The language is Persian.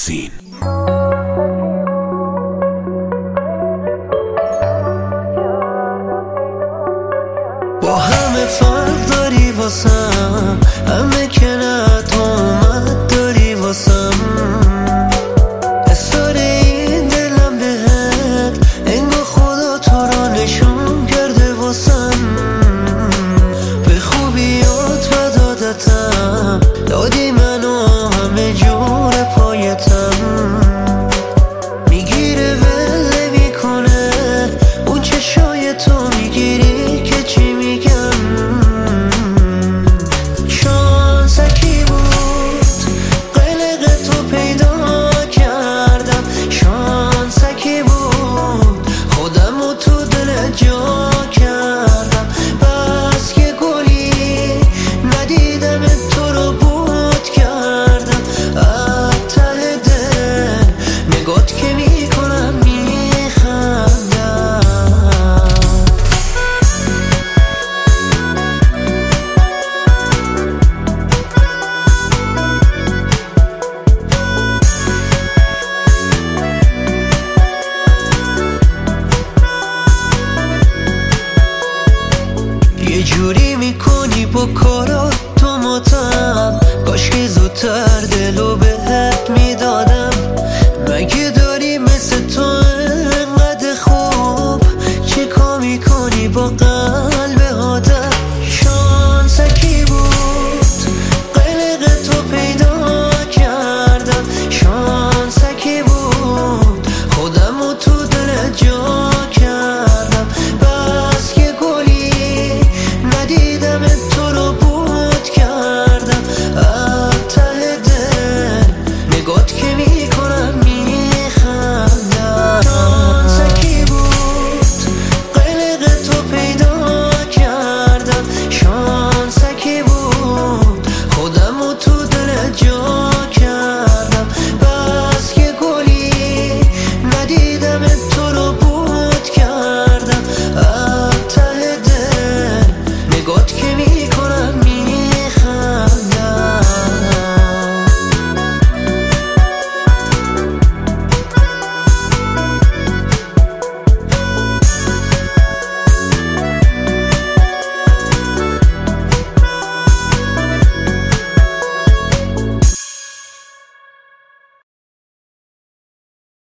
یاسین. با همه فرق داری واسم، همه که نه تو اومد داری واسم. اصرار این دلم بهت انگار خدا تو را نشون کرده واسم. به خوبیات و دادتم دادی منو همه جور پایتم. میگیره ول میکنه اون چشای تو، میگیری که چی میگم. شانسکی بود قلق تو پیدا کردم، شانسکی بود خودم رو تو دل جا کردم. بس که گلی ندیدم تو رو بود کردم. از ته دل نگات که میکنم میخندم. یه جوری میکنی با کارات تو ماتم، کاش که زودتر دلو بهت میدادم. مگه داری مثل تو